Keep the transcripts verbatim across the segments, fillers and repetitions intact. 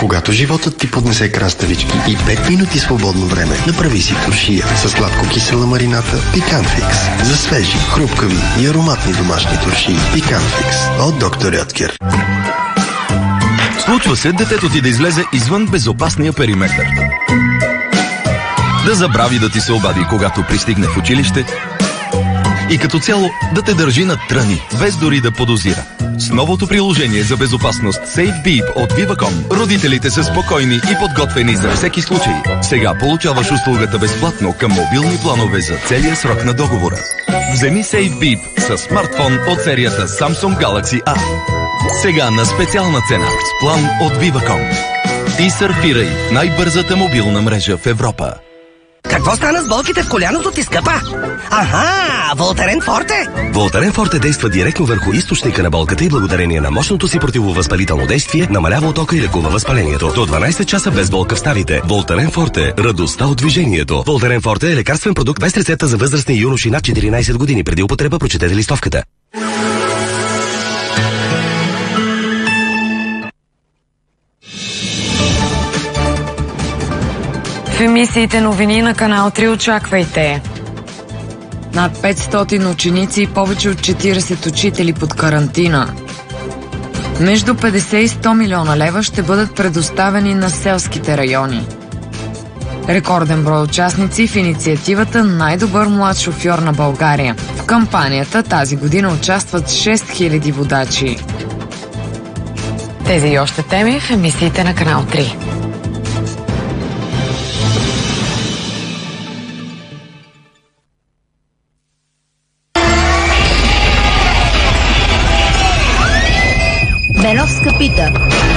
Когато животът ти поднесе краставички и пет минути свободно време, направи си туршия с сладко-кисела марината Пикантфикс. За свежи, хрупкави и ароматни домашни туршии. Пикантфикс от доктор Рядкер. Случва се детето ти да излезе извън безопасния периметър. Да забрави да ти се обади, когато пристигне в училище. И като цяло да те държи на тръни, без дори да подозира. С новото приложение за безопасност Safe Beep от Viva.com родителите са спокойни и подготвени за всеки случай. Сега получаваш услугата безплатно към мобилни планове за целия срок на договора. Вземи Safe Beep с смартфон от серията Samsung Galaxy A. Сега на специална цена с план от Viva.com. И сърфирай най-бързата мобилна мрежа в Европа. Какво стана с болките в коляното ти, скъпа? Аха, Волтарен Форте? Волтарен Форте действа директно върху източника на болката и благодарение на мощното си противовъзпалително действие намалява оттока и лекува възпалението. До дванайсет часа без болка в ставите. Волтарен Форте. Радостта от движението. Волтарен Форте е лекарствен продукт без рецепта за възрастни юноши над четиринайсет години. Преди употреба прочетете листовката. В емисиите новини на Канал три очаквайте. Над петстотин ученици и повече от четирийсет учители под карантина. Между петдесет и сто милиона лева ще бъдат предоставени на селските райони. Рекорден брой участници в инициативата Най-добър млад шофьор на България. В кампанията тази година участват шест хиляди водачи. Тези и още теми в емисиите на Канал три. Беновска пита.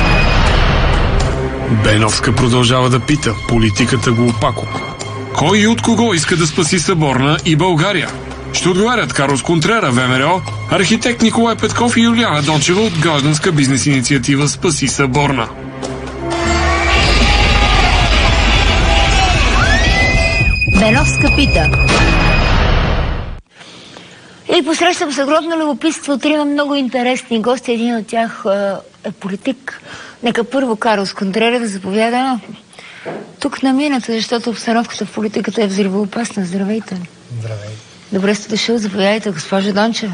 Беновска продължава да пита. Политиката го опако. Кой и от кого иска да спаси Съборна и България? Ще отговарят Карлос Контрера, ВМРО, архитект Николай Петков и Юлиана Дончева от гражданска бизнес инициатива Спаси Съборна. Беновска пита. И посрещам с огромно любопитство трима много интересни гости. Един от тях е политик. Нека първо Карлос Контрера да заповяда тук на мината, защото обстановката в политиката е взривоопасна. Здравейте. Здравейте. Добре сте дошъл. Заповядайте, госпожа Дончева.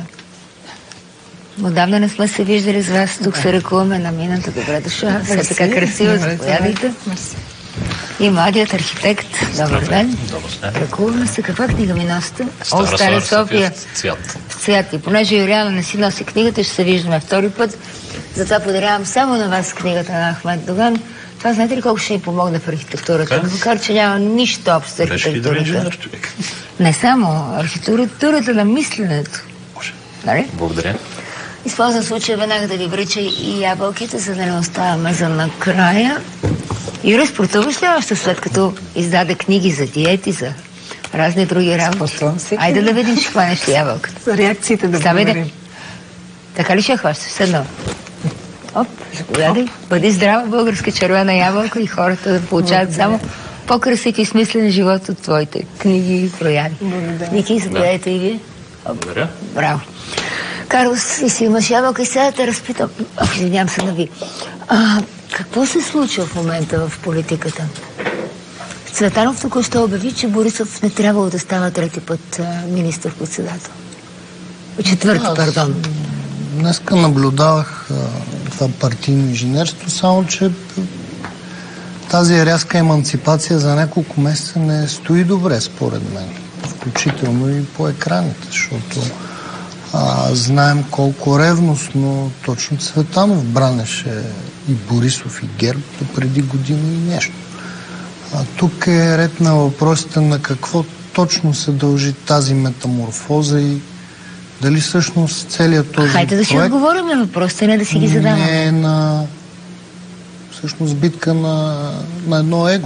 Отдавна не сме се виждали с вас. Тук се ръкуваме на мината. Добре дошла. Все така красиво. Заповядайте. И младият архитект. Добър ден. Ръкуваме се. Каква книга ми носите? О, Стара София. Цвят. Цвят. И понеже Юлиана не си носи книгата, ще се виждаме втори път. Затова подарявам само на вас книгата на Ахмед Доган. Това знаете ли колко ще ни помогне в архитектурата? Макар че няма нищо общо с архитектурата. Не само архитектурата на мисленето. Нали? Благодаря. Използвам случая веднага да ви връча и ябълките, за да не оставаме за накрая. Юра, спортуваш ли още след като издаде книги за диети, за разни други работи? Айде да видим, ще хванеш ли ябълката. За реакциите да говорим. Така ли ще хващаш? Седно. Оп, заповядай. Бъди здрава, българска червена ябълка и хората да получават само по-красив и смислен живот от твоите книги и прояви. Ники, заповядайте и вие. Благодаря. Браво. Карлос, и си имаш ябълка и сега да те разпитам. Ах, извинявам се на ви. А, какво се случва в момента в политиката? Цветанов току-що обяви, че Борисов не трябвало да става трети път министър-председател. Четвърти, Аз, пардон. Днеска наблюдавах а, това партийно инженерство, само че тази рязка еманципация за няколко месеца не стои добре, според мен. Включително и по екраните, защото а, знаем колко ревностно точно Цветанов бранеше и Борисов, и ГЕРБ преди години и нещо. А, тук е ред на въпросите на какво точно се дължи тази метаморфоза и дали всъщност целият този Хайде да си проект отговорим на въпросите, не да си ги задаваме. не е на всъщност битка на, на едно его.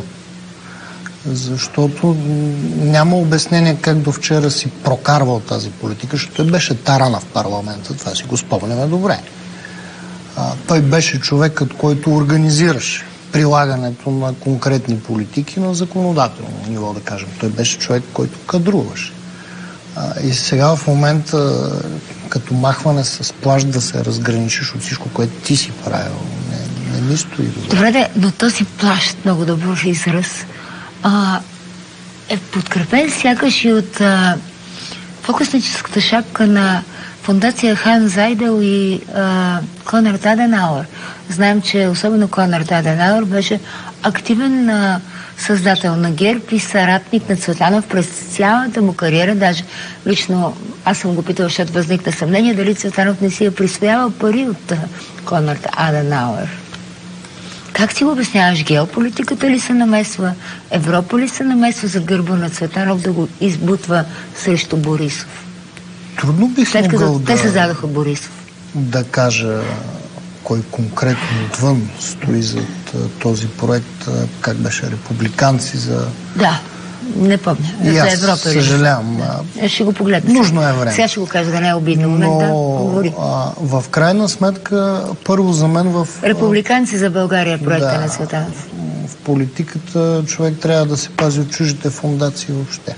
Защото няма обяснение как до вчера си прокарвал тази политика, защото той беше тарана в парламента, това си го спомняме добре. А, той беше човекът, който организираше прилагането на конкретни политики на законодателно ниво, да кажем. Той беше човек, който кадруваше. А, и сега в момента, като махване с плащ да се разграничиш от всичко, което ти си правил, не, Не ми стои добре. Добре, де, но този плащ, много добър израз, а, е подкрепен сякаш и от а, фокусническата шапка на фондация Хан Зайдел и а, Конрад Аденауер. Знаем, че особено Конрад Аденауер беше активен а, създател на ГЕРБ и съратник на Цветанов през цялата му кариера. Даже лично аз съм го питал, защото възникна съмнение дали Цветанов не си е присвоявал пари от а, Конрад Аденауер. Как си го обясняваш? Геополитиката ли се намесва? Европа ли се намесва за гърба на Цветанов да го избутва срещу Борисов? Трудно бих След могъл като да, те създадоха Борисов. да кажа кой конкретно отвън стои зад този проект, как беше, републиканци за... Да, не помня. И за аз Европа. съжалявам. Да. Ще го погледна. Нужно е време. Сега ще го кажа, да не е обидно момента. Но а, в крайна сметка, първо за мен в... Републиканци за България проекта да, на Цветанов. В политиката човек трябва да се пази от чуждите фондации въобще.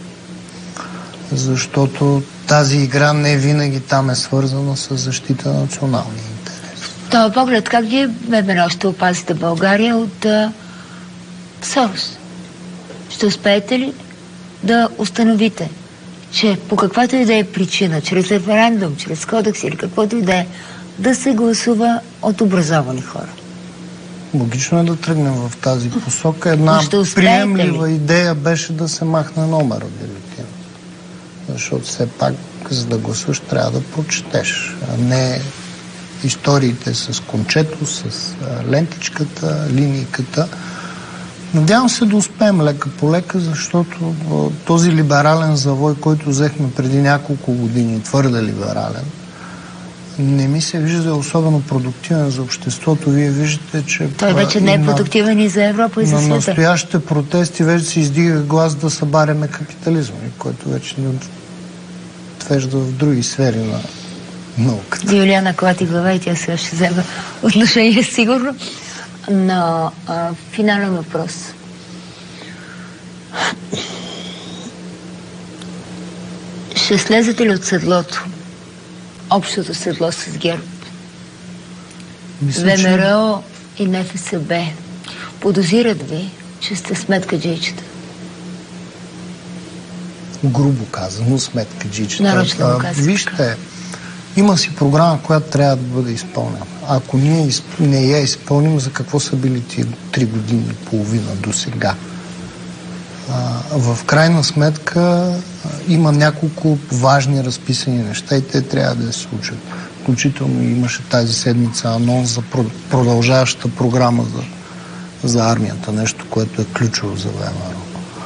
Защото тази игра не винаги там е свързана с защита на националния интерес. Това поглед, как вие, Бебено, ще опазите България от а, Сорос? Ще успеете ли да установите, че по каквато и да е причина, чрез референдум, чрез кодекс или каквото и да е, да се гласува от образовани хора? Логично е да тръгнем в тази посока. Една приемлива идея беше да се махне номер от бюлетина. Защото все пак, за да гласуваш, трябва да прочетеш, а не историите с кончето, с лентичката, линийката. Надявам се да успеем лека по лека, защото този либерален завой, който взехме преди няколко години, твърде либерален, не ми се вижда особено продуктивен за обществото. Вие виждате, че... Той вече не е продуктивен и за Европа, и за света. На настоящите протести вече се издига глас да събаряме капитализма, който вече ни отвежда в други сфери на науката. Юлиана клати глава и тя сега ще взема отношение сигурно. Но а, финален въпрос. Ще слезете ли от седлото? Общото седло с ГЕРБ? ВМРО и НФСБ подозират ви, че сте сметкаджийчета. Грубо казано, сметкаджийчета. Нарочно го казах. Вижте, има си програма, която трябва да бъде изпълнена. Ако ние не я изпълним, за какво са били тия три години и половина до сега? В крайна сметка а, има няколко важни разписани неща и те трябва да се случат. Включително имаше тази седмица анонс за продължаващата програма за, за армията, нещо, което е ключово за ВМРО.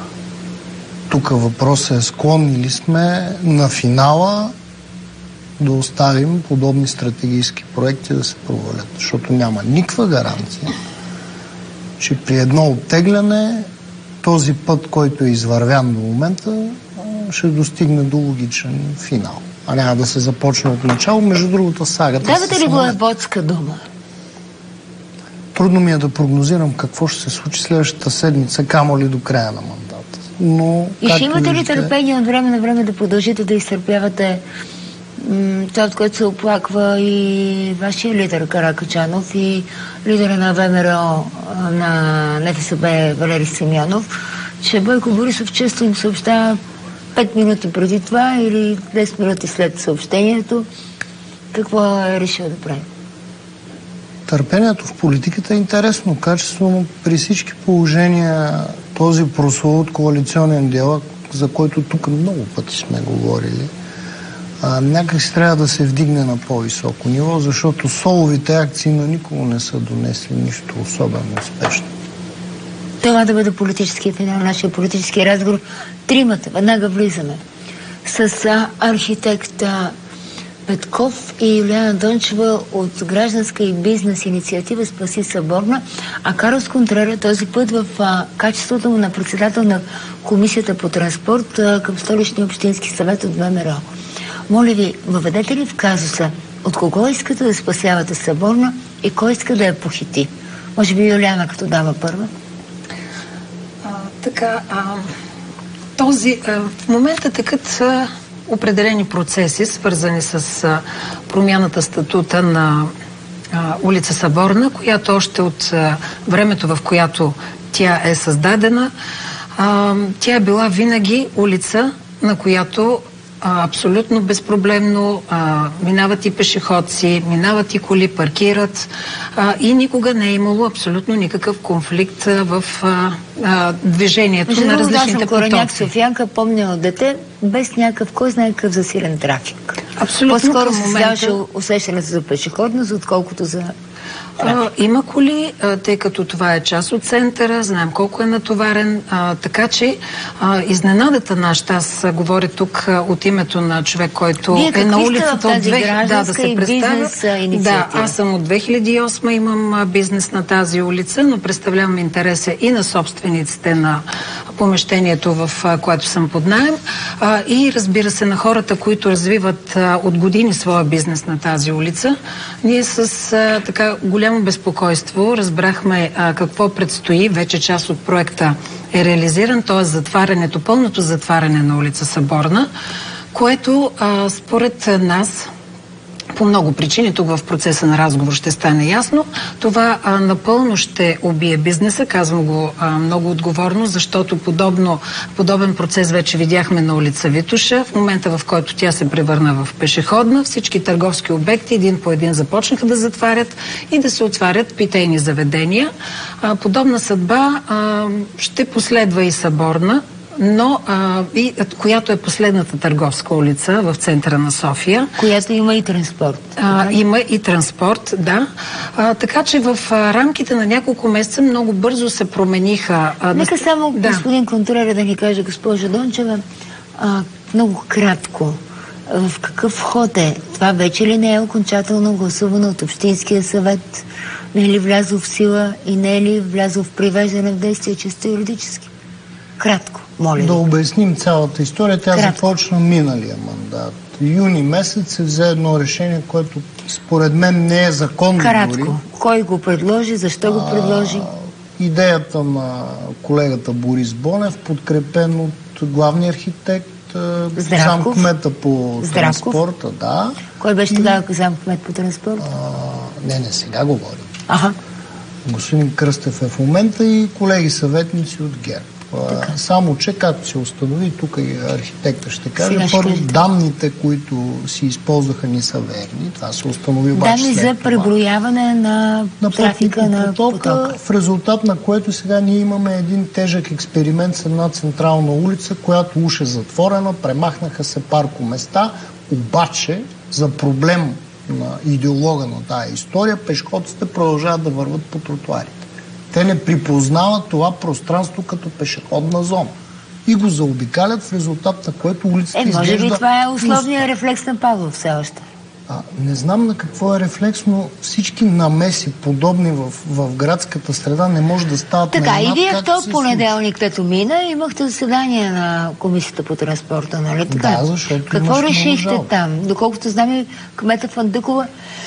Тук въпросът е склонни ли сме на финала да оставим подобни стратегически проекти да се провалят, защото няма никаква гаранция, че при едно оттегляне този път, който е извървян до момента, ще достигне до логичен финал. А няма да се започне от начало. Между другото, сагата... Давате ли воеводска дума? Трудно ми е да прогнозирам какво ще се случи следващата седмица, камо ли до края на мандата. Но, и ще имате ли търпение от време на време да продължите да изтърпявате това, от което се оплаква и вашия лидер Каракачанов и лидера на ВМРО на НФСБ Валери Симеонов, че Бойко Борисов често им съобщава пет минути преди това или десет минути след съобщението какво е решил да прави? Търпението в политиката е интересно качество, но при всички положения този прословут коалиционен диалог, за който тук много пъти сме говорили, А, някак си трябва да се вдигне на по-високо ниво, защото соловите акции на никого не са донесли нищо особено успешно. Това да бъде политическия финал на нашия политически разговор. Тримата, веднага влизаме с а, архитекта Петков и Юлиана Дончева от гражданска и бизнес инициатива Спаси Съборна, а Карлос Контрера този път в а, качеството му на председател на Комисията по транспорт а, към Столичния общински съвет от ВМРО. Моля ви, въведете ли в казуса от кого искате да спасявате Съборна и кой иска да я похити? Може би Юлиана като дама първа? А, така, а, този, а, в момента текат а, определени процеси, свързани с а, промяната статута на а, улица Съборна, която още от а, времето, в която тя е създадена, а, тя е била винаги улица, на която а, абсолютно безпроблемно а, минават и пешеходци, минават и коли, паркират а, и никога не е имало абсолютно никакъв конфликт а, в а, а, движението Между на другото, различните аз съм кореняк потоци. софиянка, помня от дете, без някакъв, кой знае какъв засилен трафик. Абсолютно. По-скоро към се момента... създаваше усещането за пешеходност, отколкото за А, има коли, а, тъй като това е част от центъра, знаем колко е натоварен, а, така че а, изненадата нашата, аз а, говоря тук а, от името на човек, който Вие е на улицата от тази две... гражданска да, да се и представя. бизнес инициатива? Да, аз съм от две хиляди и осма, имам а, бизнес на тази улица, но представлявам интереса и на собствениците на помещението, в а, което съм под наем, а, и разбира се на хората, които развиват а, от години своя бизнес на тази улица. Ние с а, така голямо безпокойство разбрахме а, какво предстои. Вече част от проекта е реализиран, т.е. затварянето, пълното затваряне на улица Съборна, което а, според нас, по много причини, тук в процеса на разговор ще стане ясно, това а, напълно ще убие бизнеса, казвам го а, много отговорно, защото подобно, подобен процес вече видяхме на улица Витоша, в момента в който тя се превърна в пешеходна, всички търговски обекти един по един започнаха да затварят и да се отварят питейни заведения. А, подобна съдба а, ще последва и Съборна, но а, и, която е последната търговска улица в центъра на София. Която има и транспорт. А, има и транспорт, да. А, така че в а, рамките на няколко месеца много бързо се промениха. А, Нека само да. господин контролер да ни каже, госпожа Дончева, а, много кратко, в какъв ход е? Това вече ли не е окончателно гласувано от Общинския съвет? Не е ли влязло в сила и не е ли влязло в привеждане в действие чисто юридически? Кратко, моля. Да обясним цялата история. Тя Кратко. започна миналия мандат. Юни месец се взе едно решение, което според мен не е законно. Кратко. Дори. Кой го предложи? Защо го предложи? А, идеята на колегата Борис Бонев, подкрепен от главния архитект, Здравков. замкмета по Здравков. транспорта. Да. Кой беше тогава замкмет по транспорта? А, не, не, сега говорим. Аха. Господин Кръстев е в момента и колеги съветници от ГЕРБ. Така. Само, че както се установи, тук и архитекта ще каже, Сега ще първо кажете. данните, които си използваха, не са верни. Това се установи обаче Данни след за това. преброяване на, на трафика на потока, потока. в резултат на което сега ние имаме един тежък експеримент с една централна улица, която уж е затворена, премахнаха се паркоместа, обаче за проблем на идеолога на тая история, пешеходците продължават да върват по тротуарите. Те не припознават това пространство като пешеходна зона и го заобикалят, в резултат на което улицата Е, може изглежда би това е условният пуста. рефлекс на Павлов все още. А, не знам на какво е рефлекс, но всички намеси, подобни в, в градската среда, не може да стават Така, на и инат, вие в както този се понеделник, като мина, имахте заседание на Комисията по транспорта, нали така? Да, защото Какво имаш много решихте жалби. там? Доколкото знам, и кмета Фандъкова,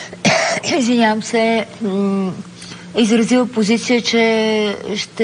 извинявам се, м- изразила позиция, че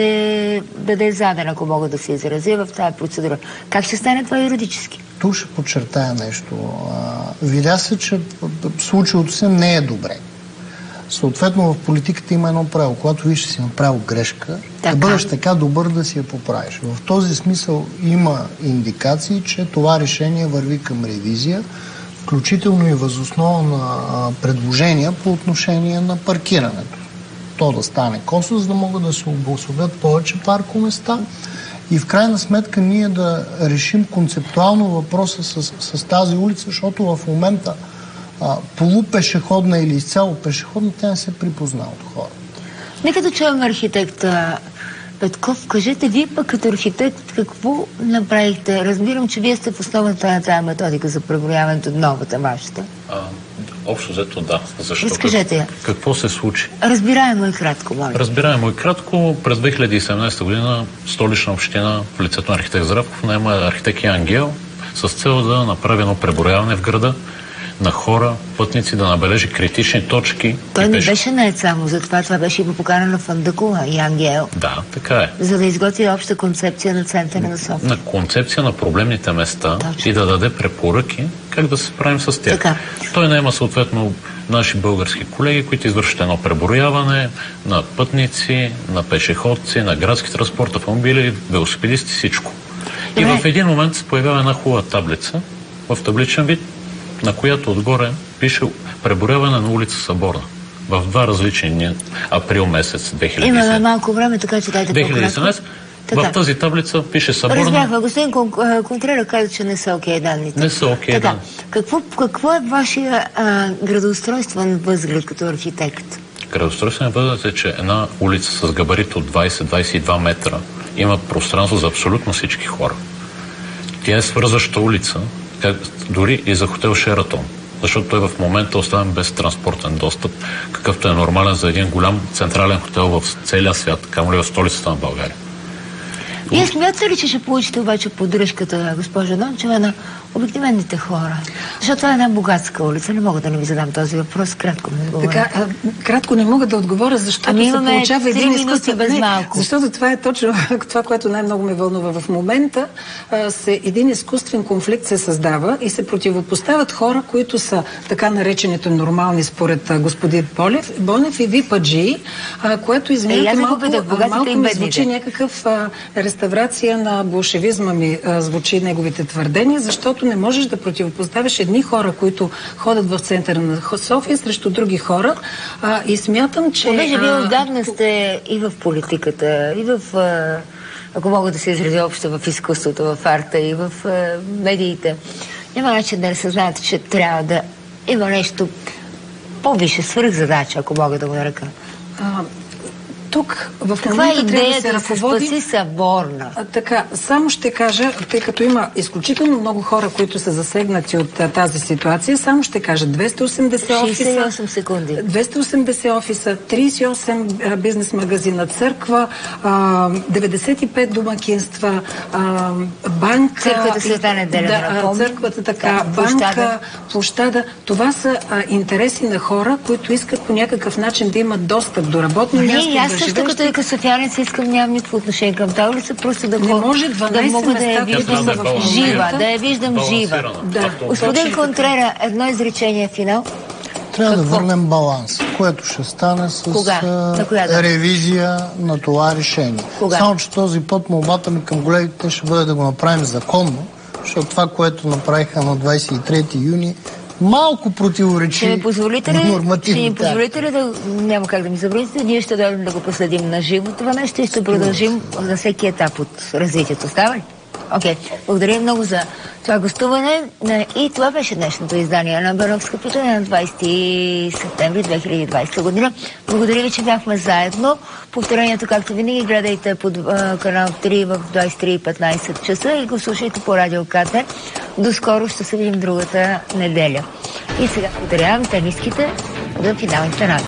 ще даде заден, ако мога да се изразя в тази процедура. Как ще стане това юридически? Тук ще подчертая нещо. А, видя се, че случилото се не е добре. Съответно, в политиката има едно правило. Когато виж, че си направил грешка, Така. да бъдеш така добър да си я поправиш. В този смисъл има индикации, че това решение върви към ревизия, включително и възоснова на а, предложения по отношение на паркирането. То да стане косо, за да могат да се обособят повече паркоместа и в крайна сметка ние да решим концептуално въпроса с, с тази улица, защото в момента а, полупешеходна или изцяло пешеходна, тя не се припозна от хората. Нека да чуем архитекта Петков. Кажете, вие пък като архитект какво направихте? Разбирам, че вие сте в основата на тази методика за преброяването, новата вашата. А, общо взето да. Защо? Разкажете я. Как, какво се случи? Разбираемо и кратко, моля. Разбираемо и кратко. През две хиляди и седемнадесета година Столична община в лицето на архитект Здравков наема архитект Ян Гел с цел да направи едно преброяване в града, на хора, пътници, да набележи критични точки. Той не беше, беше нает само за това, това беше и по покана на Фандъкова и Ангел. Да, така е. За да изготви обща концепция на центъра на София. На концепция на проблемните места. Точно. И да даде препоръки как да се справим с тях. Така. Той наема съответно наши български колеги, които извършат едно преброяване на пътници, на пешеходци, на градски транспорт, автомобили, велосипедисти, всичко. И в един момент се появява една хубава таблица в табличен вид, на която отгоре пише преброяване на улица Съборна. В два различни дни, април месец две хиляди и седемнадесета. Има малко време, така че дайте две хиляди и седемнадесета. В тази таблица пише Съборна. Разбрах, господин Контрера каза, че не са окей данните. Не са окей данни. Какво, какво е вашия а, градоустройствен възглед като архитект? Градоустройствен възглед е, че една улица с габарит от двадесет до двадесет и два метра има пространство за абсолютно всички хора. Тя е свързваща улица, как, дори и за хотел Шератон, защото той в момента е оставен без транспортен достъп, какъвто е нормален за един голям централен хотел в целия свят, камо ли в столицата на България. Вие смятате ли, че ще получите обаче поддръжката, госпожа Дончева, на обикновените хора? Защото това е една богатска улица. Не мога да не ви задам този въпрос. Кратко ми отговоря. Така, а, кратко не мога да отговоря, защото ами се получава един изкуствен... без малко. Защото това е точно това, което най-много ме вълнува. В момента а, се, един изкуствен конфликт се създава и се противопоставят хора, които са така наречените нормални според а, господин Болев, Бонев и Випаджи, а, което извинете е, малко, а, малко ми звучи някакъв а, реставрация на болшевизма ми а, звучи неговите твърдения, защото не можеш да противопоставиш едни хора, които ходят в центъра на София срещу други хора. А, и смятам, че... Понеже вие отдавна сте и в политиката, и в, а, ако мога да се изразя общо, в изкуството, в арта и в а, медиите. Няма начин да не съзнаете, че трябва да има нещо по-висше свръхзадача, ако мога да го нарека. Тук в момента трябва да се ръководи... Спаси Съборна. А, така, само ще кажа, тъй като има изключително много хора, които са засегнати от а, тази ситуация, само ще кажа двеста и осемдесет офиса... шейсет и осем секунди. двеста и осемдесет офиса, тридесет и осем а, бизнес магазина, църква, а, деветдесет и пет домакинства, а, банка... Църквата Света неделя, да, напомни. Църквата така, да, банка, площада. площада. Това са а, интереси на хора, които искат по някакъв начин да имат достъп до работно място. Също като и късофянец искам, нямам никакво отношение към тази улица, просто да, не може да мога да я виждам жива, да я виждам жива. Да. Господин Контрера, едно изречение финал. Трябва Какво? да върнем баланс, което ще стане с на ревизия на това решение. Кога? Само, че този път молбата ми към колегите ще бъде да го направим законно, защото това, което направиха на двадесет и трети юни, малко противоречи ще ми позволите ли, нормативните. Ще ми позволите ли да... Няма как да ми забраните. Ние ще дойдем да го последим на живо това нещо и ще продължим на всеки етап от развитието. Става ли? Окей. Okay. Благодаря много за това гостуване. И това беше днешното издание на Беновска питане на двадесети септември две хиляди и двадесета година. Благодаря ви, че бяхме заедно. Повторението, както винаги, гледайте под а, канал три в двадесет и три и петнадесет часа и го слушайте по радио КТ. До скоро ще се видим другата неделя. И сега подарявам тениските за финалните награди.